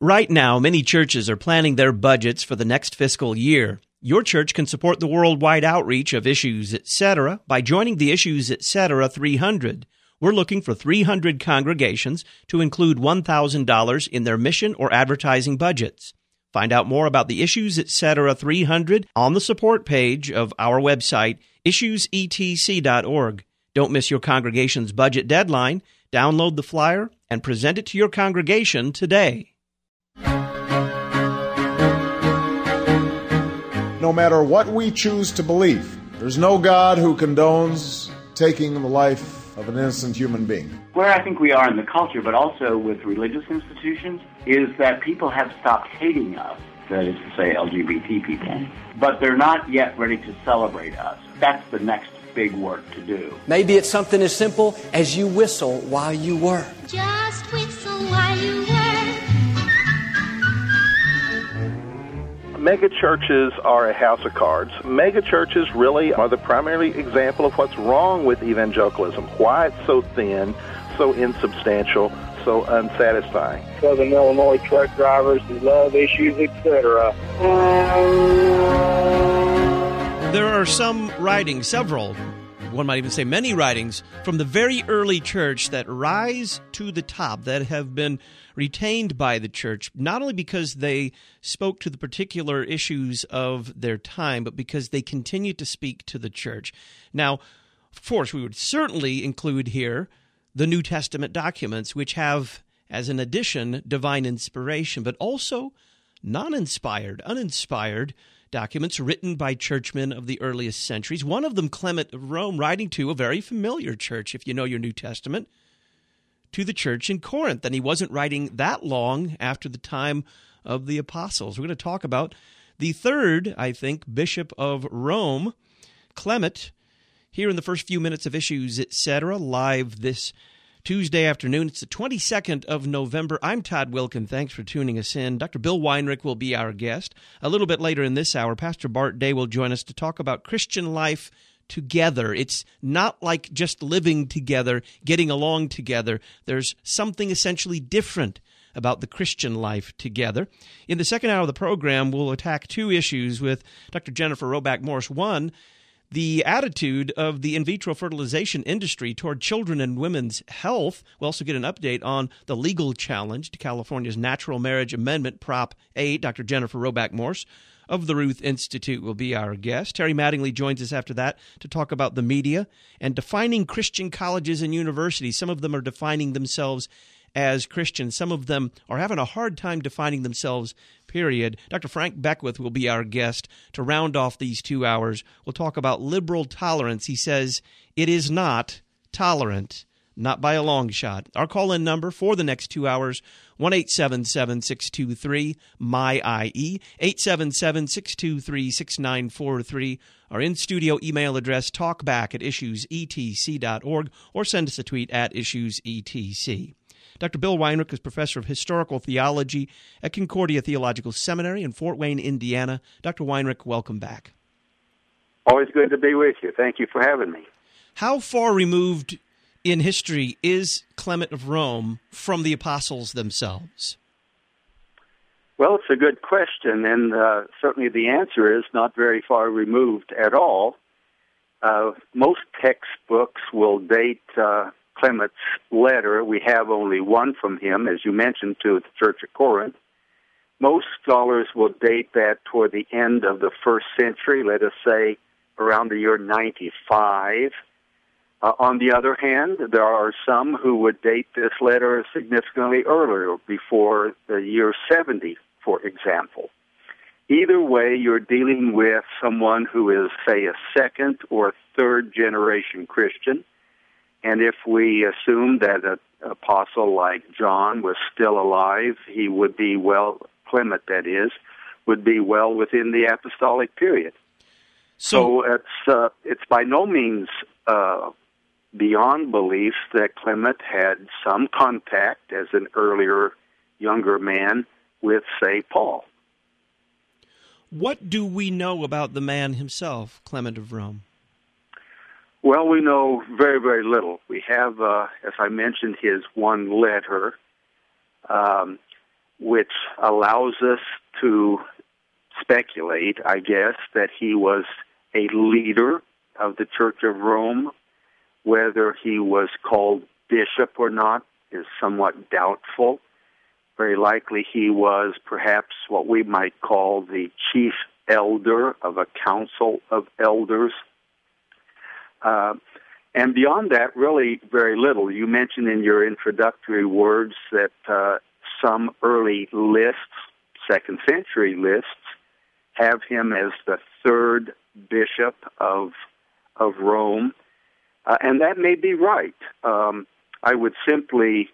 Right now, many churches are planning their budgets for the next fiscal year. Your church can support the worldwide outreach of Issues Etc. by joining the Issues Etc. 300. We're looking for 300 congregations to include $1,000 in their mission or advertising budgets. Find out more about the Issues Etc. 300 on the support page of our website, issuesetc.org. Don't miss your congregation's budget deadline. Download the flyer and present it to your congregation today. No matter what we choose to believe, there's no God who condones taking the life of an innocent human being. Where I think we are in the culture, but also with religious institutions, is that people have stopped hating us, that is to say LGBT people, but they're not yet ready to celebrate us. That's the next big work to do. Maybe it's something as simple as you whistle while you work. Just whistle while you work. Mega churches are a house of cards. Mega churches really are the primary example of what's wrong with evangelicalism. Why it's so thin, so insubstantial, so unsatisfying. Southern Illinois truck drivers who love Issues, etc. There are some writings, several, one might even say many writings, from the very early church that rise to the top, that have been retained by the church, not only because they spoke to the particular issues of their time, but because they continue to speak to the church. Now, of course, we would certainly include here the New Testament documents, which have, as an addition, divine inspiration, but also non-inspired, uninspired documents written by churchmen of the earliest centuries. One of them, Clement of Rome, writing to a very familiar church, if you know your New Testament, to the church in Corinth. And he wasn't writing that long after the time of the apostles. We're going to talk about the third, I think, Bishop of Rome, Clement, here in the first few minutes of Issues Etc., live this Tuesday afternoon. It's the 22nd of November. I'm Todd Wilkin. Thanks for tuning us in. Dr. Bill Weinrich will be our guest. A little bit later in this hour, Pastor Bart Day will join us to talk about Christian life together. It's not like just living together, getting along together. There's something essentially different about the Christian life together. In the second hour of the program, we'll attack two issues with Dr. Jennifer Roback Morse. One, the attitude of the in vitro fertilization industry toward children and women's health. We'll also get an update on the legal challenge to California's Natural Marriage Amendment, Prop 8. Dr. Jennifer Roback Morse of the Ruth Institute will be our guest. Terry Mattingly joins us after that to talk about the media and defining Christian colleges and universities. Some of them are defining themselves as Christians. Some of them are having a hard time defining themselves, period. Dr. Frank Beckwith will be our guest to round off these 2 hours. We'll talk about liberal tolerance. He says it is not tolerant, not by a long shot. Our call-in number for the next 2 hours, 1-877-623-MY-IE, 877-623-6943. Our in-studio email address, talkback@issuesetc.org, or send us a tweet at issuesetc. Dr. Bill Weinrich is professor of historical theology at Concordia Theological Seminary in Fort Wayne, Indiana. Dr. Weinrich, welcome back. Always good to be with you. Thank you for having me. How far removed in history is Clement of Rome from the apostles themselves? Well, it's a good question, and certainly the answer is not very far removed at all. Most textbooks will date Clement's letter. We have only one from him, as you mentioned, to the Church of Corinth. Most scholars will date that toward the end of the first century, let us say around the year 95. On the other hand, there are some who would date this letter significantly earlier, before the year 70, for example. Either way, you're dealing with someone who is, say, a second or third generation Christian. And if we assume that an apostle like John was still alive, he would be Clement, that is, would be well within the apostolic period. So it's by no means beyond belief that Clement had some contact as an earlier, younger man with, say, Paul. What do we know about the man himself, Clement of Rome? Well, we know very, very little. We have, as I mentioned, his one letter. which allows us to speculate, I guess, that he was a leader of the Church of Rome. Whether he was called bishop or not is somewhat doubtful. Very likely he was perhaps what we might call the chief elder of a council of elders. And beyond that, really very little. You mentioned in your introductory words that some early lists, second century lists, have him as the third bishop of Rome. And that may be right. I would simply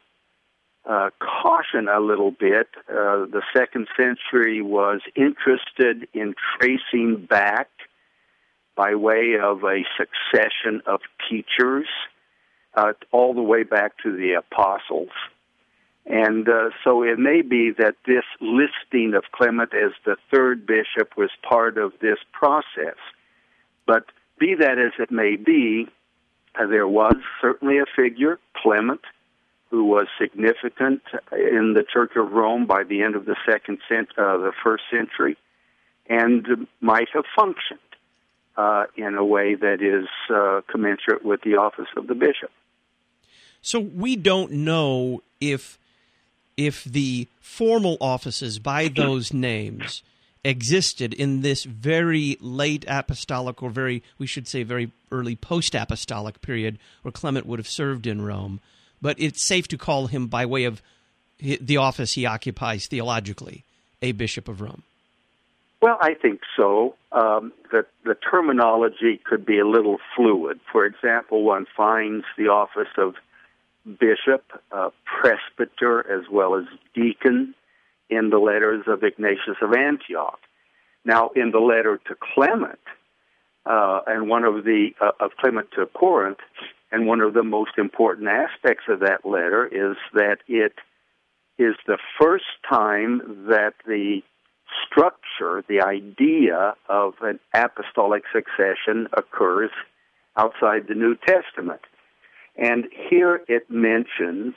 caution a little bit. The second century was interested in tracing back by way of a succession of teachers all the way back to the apostles. And so it may be that this listing of Clement as the third bishop was part of this process. But be that as it may be, there was certainly a figure, Clement, who was significant in the Church of Rome by the end of the first century, and might have functioned in a way that is commensurate with the office of the bishop. So we don't know if the formal offices by those names existed in this very late apostolic, or very early post-apostolic period where Clement would have served in Rome. But it's safe to call him, by way of the office he occupies theologically, a bishop of Rome. Well, I think so. The terminology could be a little fluid. For example, one finds the office of bishop, presbyter, as well as deacon in the letters of Ignatius of Antioch. Now, in the letter to Clement, and one of Clement to Corinth, and one of the most important aspects of that letter is that it is the first time that the structure, the idea of an apostolic succession occurs outside the New Testament. And here it mentions,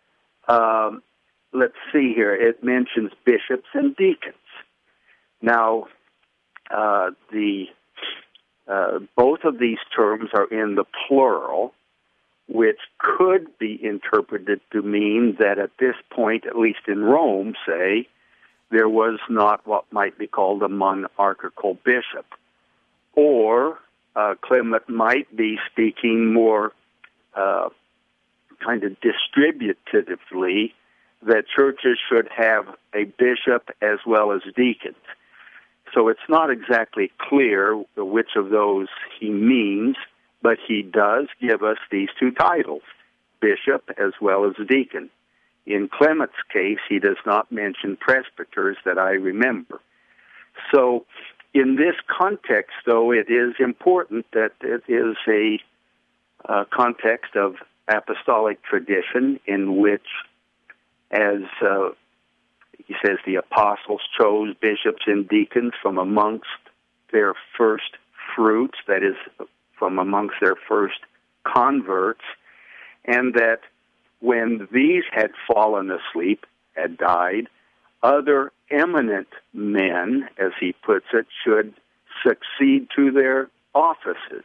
it mentions bishops and deacons. Now, both of these terms are in the plural, which could be interpreted to mean that at this point, at least in Rome, say, there was not what might be called a monarchical bishop. Or Clement might be speaking more kind of distributively, that churches should have a bishop as well as deacons. So it's not exactly clear which of those he means, but he does give us these two titles, bishop as well as deacon. In Clement's case, he does not mention presbyters that I remember. So in this context, though, it is important that it is a context of apostolic tradition in which, as he says, the apostles chose bishops and deacons from amongst their first fruits, that is, from amongst their first converts, and that when these had fallen asleep, had died, other eminent men, as he puts it, should succeed to their offices.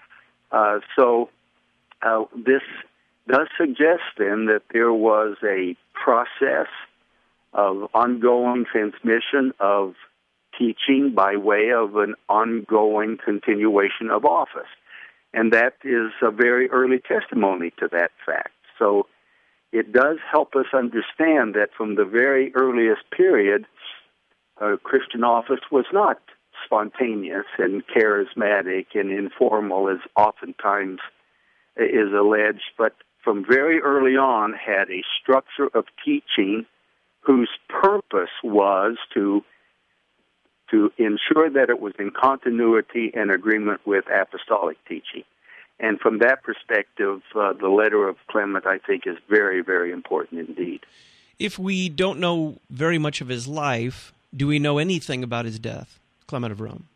So this does suggest then that there was a process of ongoing transmission of teaching by way of an ongoing continuation of office. And that is a very early testimony to that fact. So it does help us understand that from the very earliest period, Christian office was not spontaneous and charismatic and informal as oftentimes is alleged, but from very early on had a structure of teaching whose purpose was to ensure that it was in continuity and agreement with apostolic teaching. And from that perspective, the letter of Clement, I think, is very, very important indeed. If we don't know very much of his life, do we know anything about his death, Clement of Rome?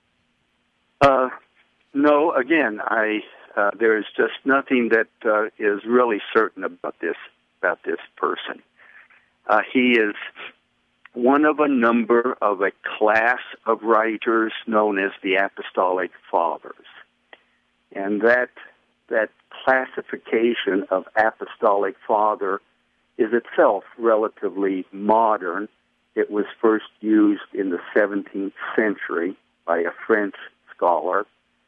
No, again, there is just nothing that is really certain about this person. He is one of a number of a class of writers known as the Apostolic Fathers. And that classification of Apostolic Father is itself relatively modern. It was first used in the 17th century by a French scholar.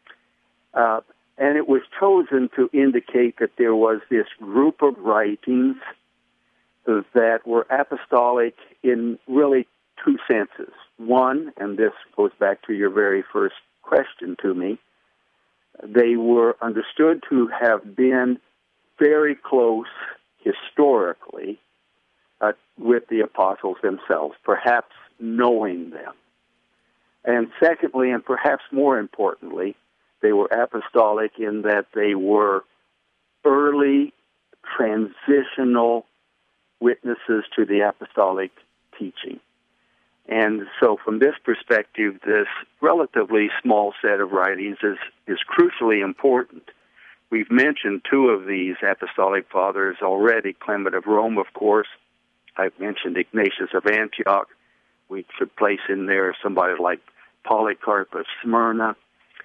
And it was chosen to indicate that there was this group of writings that were apostolic in really two senses. One, and this goes back to your very first question to me, they were understood to have been very close historically with the apostles themselves, perhaps knowing them. And secondly, and perhaps more importantly, they were apostolic in that they were early transitional witnesses to the apostolic teaching. And so from this perspective, this relatively small set of writings is crucially important. We've mentioned two of these apostolic fathers already, Clement of Rome, of course. I've mentioned Ignatius of Antioch. We should place in there somebody like Polycarp of Smyrna,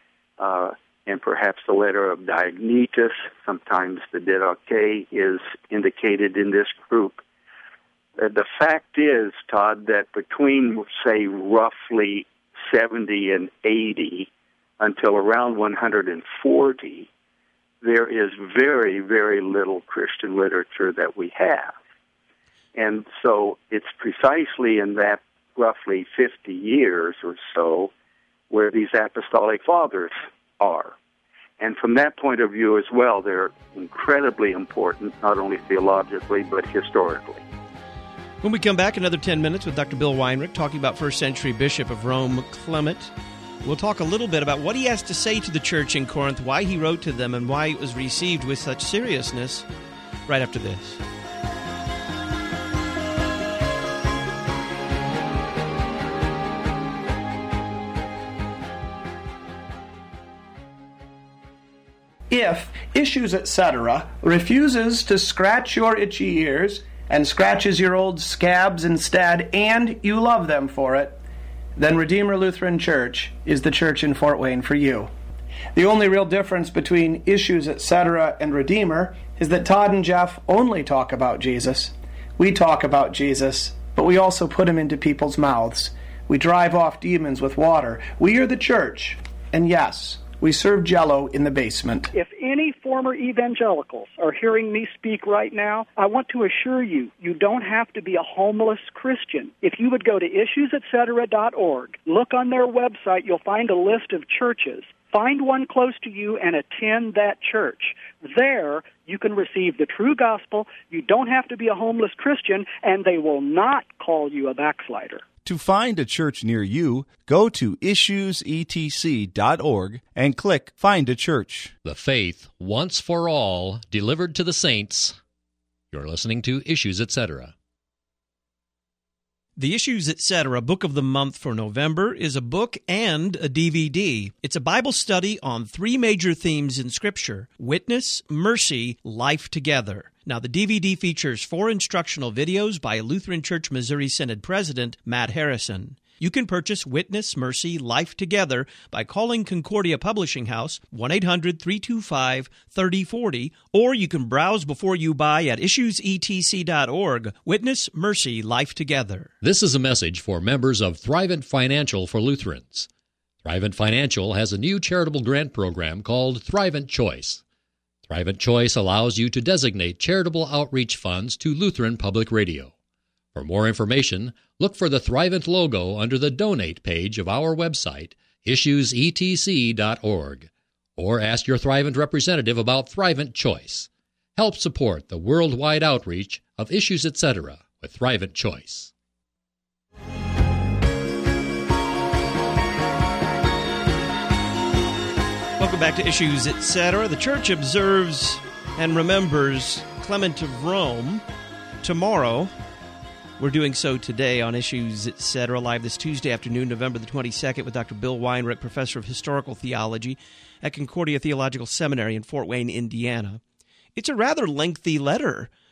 and perhaps the letter of Diognetus. Sometimes the Didache is indicated in this group. The fact is, Todd, that between, say, roughly 70 and 80 until around 140, there is very, very little Christian literature that we have. And so it's precisely in that roughly 50 years or so where these apostolic fathers are. And from that point of view as well, they're incredibly important, not only theologically, but historically. When we come back, another 10 minutes with Dr. Bill Weinrich talking about first-century Bishop of Rome, Clement. We'll talk a little bit about what he has to say to the church in Corinth, why he wrote to them, and why it was received with such seriousness right after this. If Issues Etc. refuses to scratch your itchy ears and scratches your old scabs instead, and you love them for it, then Redeemer Lutheran Church is the church in Fort Wayne for you. The only real difference between Issues Etc. and Redeemer is that Todd and Jeff only talk about Jesus. We talk about Jesus, but we also put him into people's mouths. We drive off demons with water. We are the church, and yes, we serve Jell-O in the basement. If any former evangelicals are hearing me speak right now, I want to assure you, you don't have to be a homeless Christian. If you would go to issuesetc.org, look on their website, you'll find a list of churches. Find one close to you and attend that church. There, you can receive the true gospel. You don't have to be a homeless Christian, and they will not call you a backslider. To find a church near you, go to issuesetc.org and click Find a Church. The faith, once for all, delivered to the saints. You're listening to Issues Etc. The Issues Etc. Book of the Month for November is a book and a DVD. It's a Bible study on three major themes in Scripture: witness, mercy, life together. Now, the DVD features 4 instructional videos by Lutheran Church Missouri Synod President Matt Harrison. You can purchase Witness, Mercy, Life Together by calling Concordia Publishing House, 1-800-325-3040, or you can browse before you buy at issuesetc.org. Witness, Mercy, Life Together. This is a message for members of Thrivent Financial for Lutherans. Thrivent Financial has a new charitable grant program called Thrivent Choice. Thrivent Choice allows you to designate charitable outreach funds to Lutheran Public Radio. For more information, look for the Thrivent logo under the Donate page of our website, issuesetc.org, or ask your Thrivent representative about Thrivent Choice. Help support the worldwide outreach of Issues Etc. with Thrivent Choice. Welcome back to Issues Etc. The Church observes and remembers Clement of Rome tomorrow. We're doing so today on Issues Etc. live this Tuesday afternoon, November the 22nd, with Dr. Bill Weinrich, Professor of Historical Theology at Concordia Theological Seminary in Fort Wayne, Indiana. It's a rather lengthy letter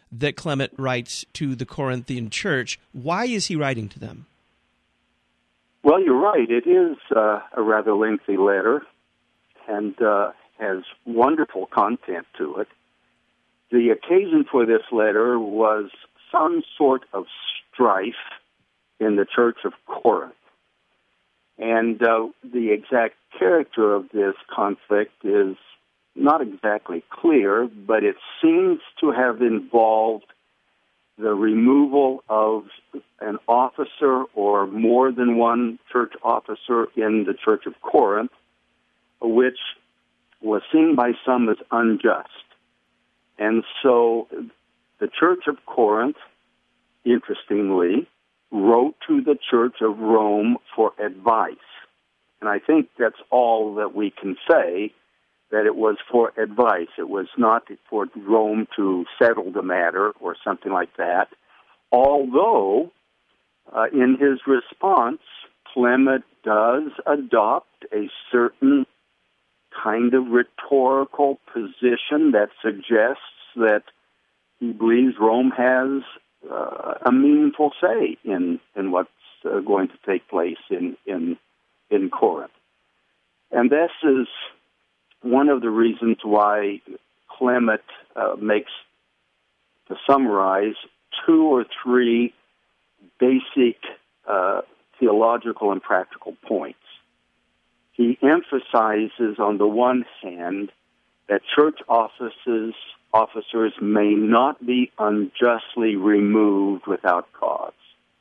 that Clement writes to the Corinthian church. Why is he writing to them? Well, you're right. It is a rather lengthy letter and has wonderful content to it. The occasion for this letter was some sort of strife in the church of Corinth. And the exact character of this conflict is not exactly clear, but it seems to have involved the removal of an officer or more than one church officer in the church of Corinth, which was seen by some as unjust. And so the church of Corinth, interestingly, wrote to the church of Rome for advice. And I think that's all that we can say, that it was for advice. It was not for Rome to settle the matter or something like that. Although, in his response, Clement does adopt a certain kind of rhetorical position that suggests that he believes Rome has a meaningful say in what's going to take place in Corinth. And this is one of the reasons why Clement makes, to summarize, 2 or 3 basic theological and practical points. He emphasizes, on the one hand, that church officers may not be unjustly removed without cause.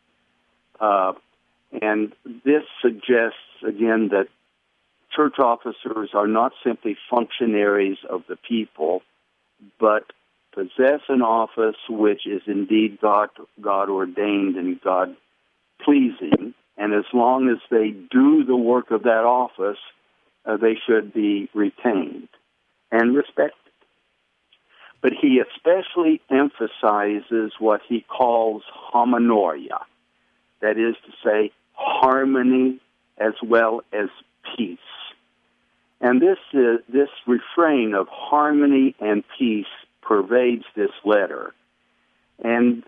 And this suggests, again, that church officers are not simply functionaries of the people, but possess an office which is indeed God-ordained and God-pleasing. And as long as they do the work of that office, they should be retained and respected. But he especially emphasizes what he calls homonoia, that is to say, harmony as well as peace. And this refrain of harmony and peace pervades this letter. And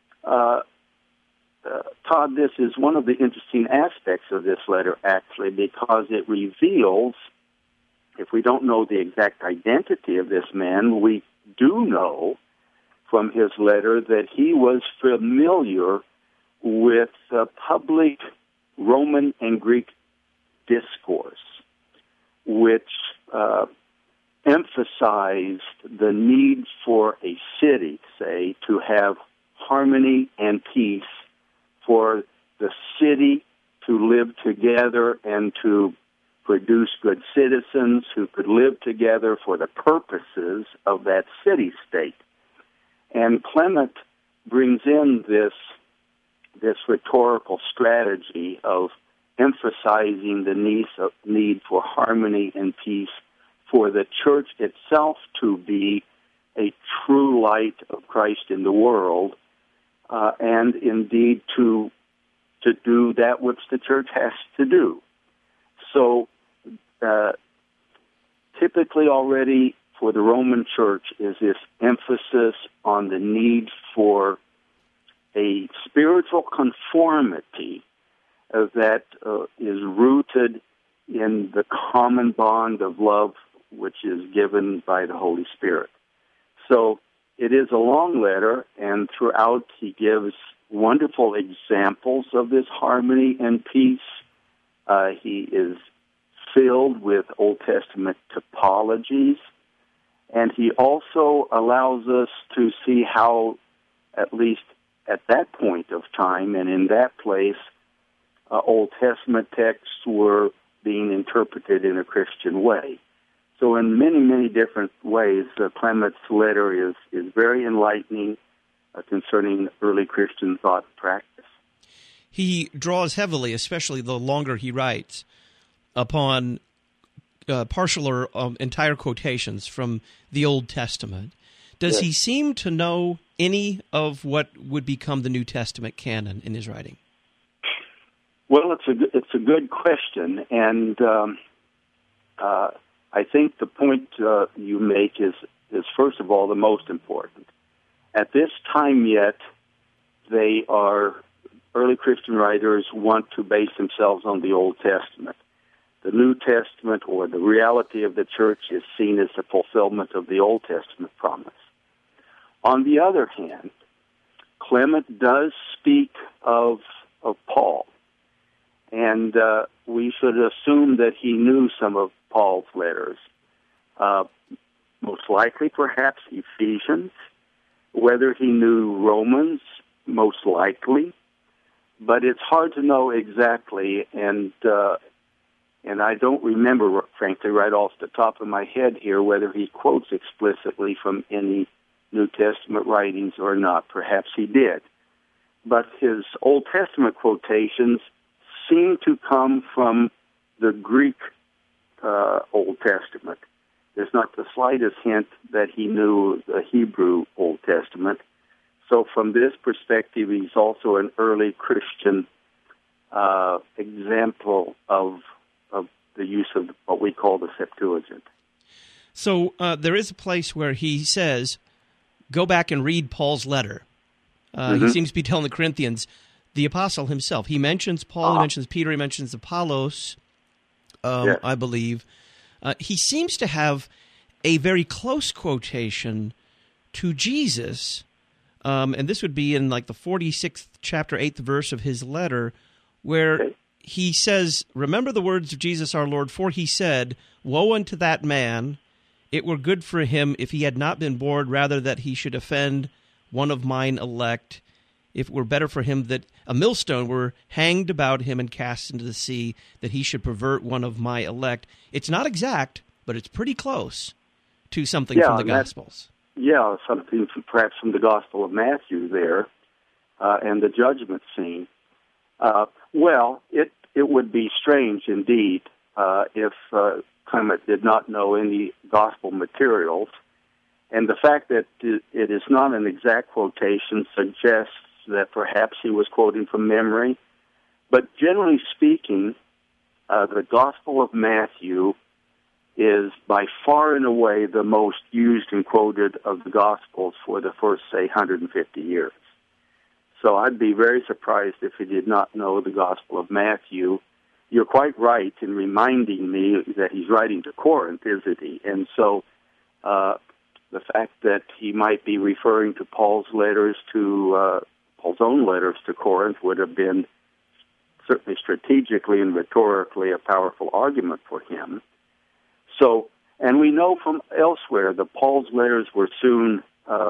Todd, this is one of the interesting aspects of this letter, actually, because it reveals, if we don't know the exact identity of this man, we do know from his letter that he was familiar with public Roman and Greek discourse, which emphasized the need for a city, say, to have harmony and peace, for the city to live together and to produce good citizens who could live together for the purposes of that city-state. And Clement brings in this rhetorical strategy of emphasizing the need for harmony and peace, for the church itself to be a true light of Christ in the world, and indeed to do that which the church has to do. So typically already for the Roman Church is this emphasis on the need for a spiritual conformity that is rooted in the common bond of love which is given by the Holy Spirit. So it is a long letter, and throughout he gives wonderful examples of this harmony and peace. He is filled with Old Testament typologies, and he also allows us to see how, at least at that point of time and in that place, Old Testament texts were being interpreted in a Christian way. So in many, many different ways, Clement's letter is very enlightening concerning early Christian thought and practice. He draws heavily, especially the longer he writes, upon partial or entire quotations from the Old Testament. Does he seem to know any of what would become the New Testament canon in his writing? Well, it's a good question, and I think the point you make is first of all the most important, at this time yet, early Christian writers want to base themselves on the Old Testament. The New Testament, or the reality of the church, is seen as the fulfillment of the Old Testament promise. On the other hand, Clement does speak of Paul, and we should assume that he knew some of Paul's letters. Most likely, perhaps, Ephesians. Whether he knew Romans, most likely. But it's hard to know exactly, and I don't remember, frankly, right off the top of my head here, whether he quotes explicitly from any New Testament writings or not. Perhaps he did. But his Old Testament quotations seem to come from the Greek Old Testament. There's not the slightest hint that he knew the Hebrew Old Testament. So from this perspective, he's also an early Christian example of the use of what we call the Septuagint. So there is a place where he says, go back and read Paul's letter. He seems to be telling the Corinthians, the apostle himself. He mentions Paul, he mentions Peter, he mentions Apollos, I believe. He seems to have a very close quotation to Jesus, and this would be in like the 46th chapter, 8th verse of his letter, where he says, remember the words of Jesus our Lord, for he said, woe unto that man, it were good for him if he had not been born, rather that he should offend one of mine elect. If it were better for him that a millstone were hanged about him and cast into the sea, that he should pervert one of my elect. It's not exact, but it's pretty close to something from the Gospels. Something perhaps from the Gospel of Matthew there, and the judgment scene. It would be strange indeed if Clement did not know any Gospel materials, and the fact that it is not an exact quotation suggests that perhaps he was quoting from memory. But generally speaking, the Gospel of Matthew is by far and away the most used and quoted of the Gospels for the first, say, 150 years. So I'd be very surprised if he did not know the Gospel of Matthew. You're quite right in reminding me that he's writing to Corinth, isn't he? And so the fact that he might be referring to Paul's own letters to Corinth would have been certainly strategically and rhetorically a powerful argument for him. So, and we know from elsewhere that Paul's letters were soon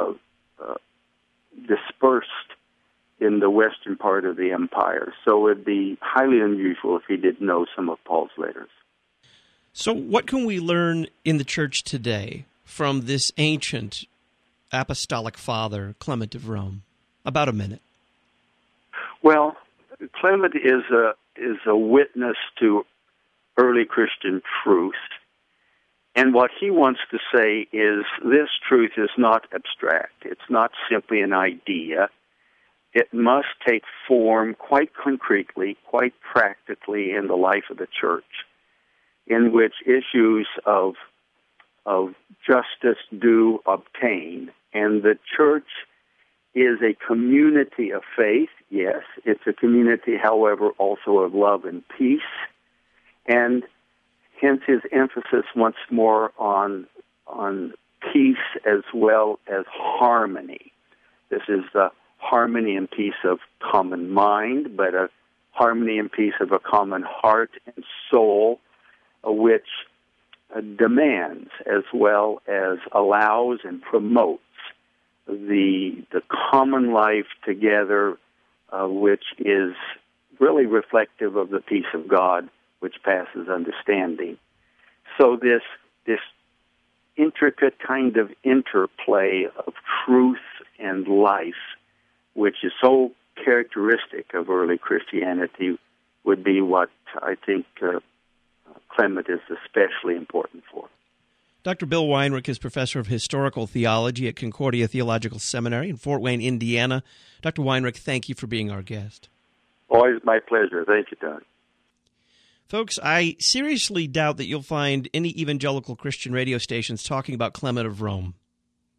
dispersed in the western part of the empire. So it would be highly unusual if he didn't know some of Paul's letters. So what can we learn in the church today from this ancient apostolic father, Clement of Rome? About a minute. Well, Clement is a witness to early Christian truth. And what he wants to say is this truth is not abstract. It's not simply an idea. It must take form quite concretely, quite practically in the life of the church, in which issues of justice do obtain. And the church is a community of faith, yes. It's a community, however, also of love and peace. And hence his emphasis once more on peace as well as harmony. This is the harmony and peace of common mind, but a harmony and peace of a common heart and soul, which demands as well as allows and promotes the common life together, which is really reflective of the peace of God, which passes understanding. So this intricate kind of interplay of truth and life, which is so characteristic of early Christianity, would be what I think Clement is especially important for. Dr. Bill Weinrich is professor of historical theology at Concordia Theological Seminary in Fort Wayne, Indiana. Dr. Weinrich, thank you for being our guest. Always my pleasure. Thank you, Don. Folks, I seriously doubt that you'll find any evangelical Christian radio stations talking about Clement of Rome.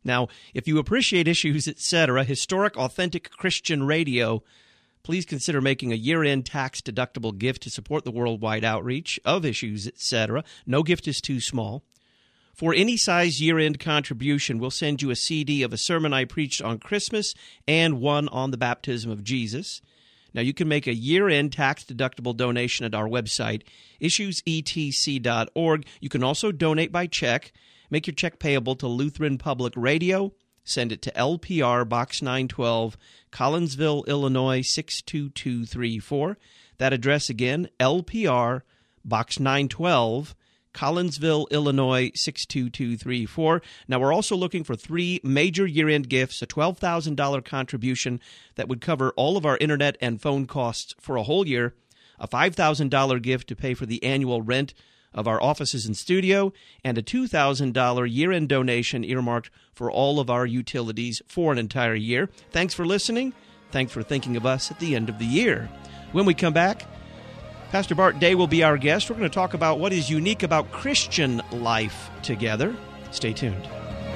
Now, if you appreciate Issues, Etc., historic, authentic Christian radio, please consider making a year-end tax-deductible gift to support the worldwide outreach of Issues, Etc. No gift is too small. For any size year-end contribution, we'll send you a CD of a sermon I preached on Christmas and one on the baptism of Jesus. Now, you can make a year-end tax-deductible donation at our website, issuesetc.org. You can also donate by check. Make your check payable to Lutheran Public Radio. Send it to LPR Box 912, Collinsville, Illinois 62234. That address again, LPR Box 912, Collinsville, Illinois 62234. Now, we're also looking for 3 major year-end gifts, a $12,000 contribution that would cover all of our internet and phone costs for a whole year, a $5,000 gift to pay for the annual rent of our offices and studio, and a $2,000 year-end donation earmarked for all of our utilities for an entire year. Thanks for listening. Thanks for thinking of us at the end of the year. When we come back, Pastor Bart Day will be our guest. We're going to talk about what is unique about Christian life together. Stay tuned.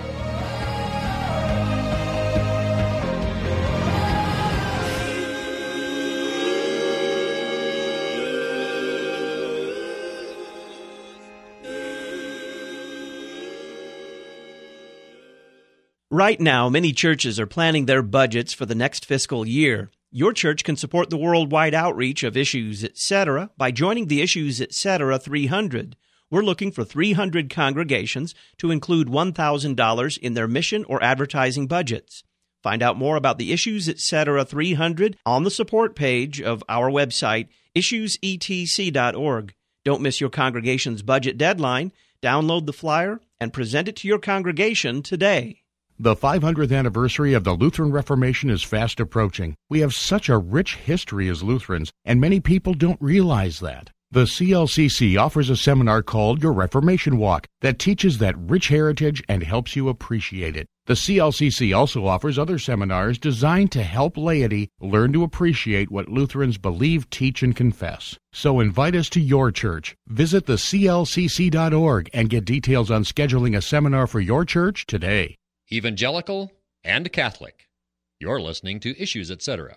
Right now, many churches are planning their budgets for the next fiscal year. Your church can support the worldwide outreach of Issues, Etc. by joining the Issues, Etc. 300. We're looking for 300 congregations to include $1,000 in their mission or advertising budgets. Find out more about the Issues, Etc. 300 on the support page of our website, issuesetc.org. Don't miss your congregation's budget deadline. Download the flyer and present it to your congregation today. The 500th anniversary of the Lutheran Reformation is fast approaching. We have such a rich history as Lutherans, and many people don't realize that. The CLCC offers a seminar called Your Reformation Walk that teaches that rich heritage and helps you appreciate it. The CLCC also offers other seminars designed to help laity learn to appreciate what Lutherans believe, teach, and confess. So invite us to your church. Visit theclcc.org and get details on scheduling a seminar for your church today. Evangelical and Catholic. You're listening to Issues, Etc.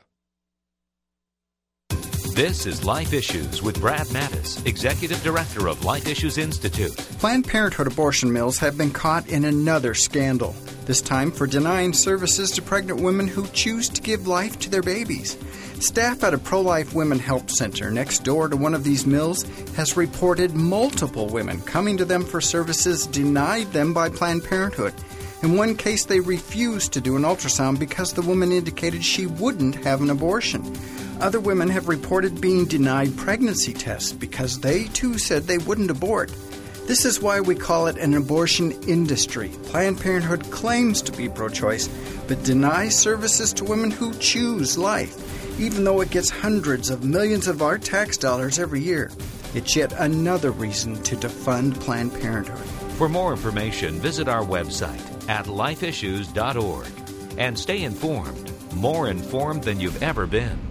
This is Life Issues with Brad Mattis, Executive Director of Life Issues Institute. Planned Parenthood abortion mills have been caught in another scandal, this time for denying services to pregnant women who choose to give life to their babies. Staff at a pro-life women help center next door to one of these mills has reported multiple women coming to them for services denied them by Planned Parenthood. In one case, they refused to do an ultrasound because the woman indicated she wouldn't have an abortion. Other women have reported being denied pregnancy tests because they, too, said they wouldn't abort. This is why we call it an abortion industry. Planned Parenthood claims to be pro-choice, but denies services to women who choose life, even though it gets hundreds of millions of our tax dollars every year. It's yet another reason to defund Planned Parenthood. For more information, visit our website at lifeissues.org and stay informed, more informed than you've ever been.